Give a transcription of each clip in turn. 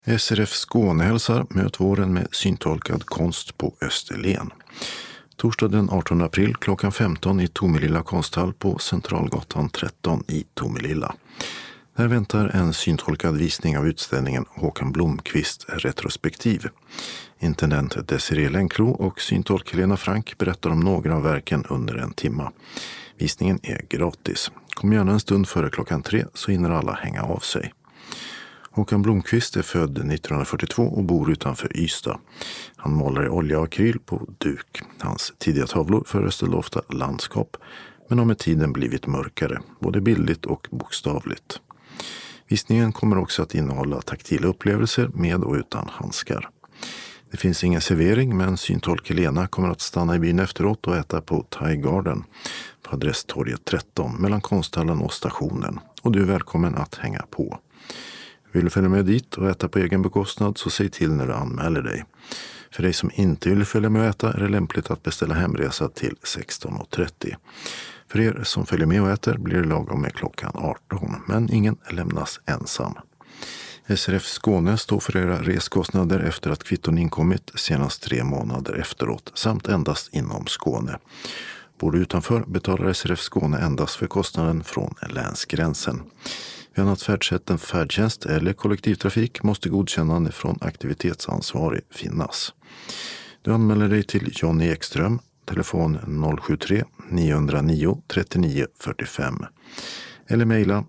SRF Skåne hälsar möt våren med syntolkad konst på Österlen. Torsdag den 18 april klockan 15 i Tomelilla konsthall på Centralgatan 13 i Tomelilla. Där väntar en syntolkad visning av utställningen Håkan Blomqvist retrospektiv. Intendent Desirée Lenklo och syntolk Helena Frank berättar om några av verken under en timma. Visningen är gratis. Kom gärna en stund före klockan 3 så hinner alla hänga av sig. Håkan Blomqvist är född 1942 och bor utanför Ystad. Han målar i olja och akryl på duk. Hans tidiga tavlor föreställde ofta landskap, men har med tiden blivit mörkare, både bildligt och bokstavligt. Visningen kommer också att innehålla taktila upplevelser med och utan handskar. Det finns ingen servering, men syntolk Helena kommer att stanna i byn efteråt och äta på Thai Garden på adresstorget 13 mellan konsthallen och stationen. Och du är välkommen att hänga på. Vill du följa med dit och äta på egen bekostnad så säg till när du anmäler dig. För dig som inte vill följa med och äta är det lämpligt att beställa hemresa till 16:30. För er som följer med och äter blir det lagom med klockan 18, men ingen lämnas ensam. SRF Skåne står för era reskostnader efter att kvitton inkommit senast 3 månader efteråt samt endast inom Skåne. Bor du utanför betalar SRF Skåne endast för kostnaden från länsgränsen. Vid annat färdsätt än färdtjänst eller kollektivtrafik måste godkännande från aktivitetsansvarig finnas. Du anmäler dig till Johnny Ekström, telefon 073 909 39 45 eller mejla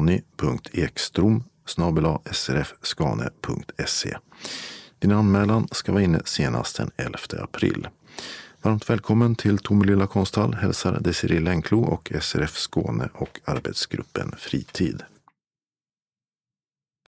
johnny.ekstrom@srfskane.se. Din anmälan ska vara inne senast den 11 april. Varmt välkommen till Tomelilla konsthall hälsar Desirée Lenklo och SRF Skåne och arbetsgruppen Fritid.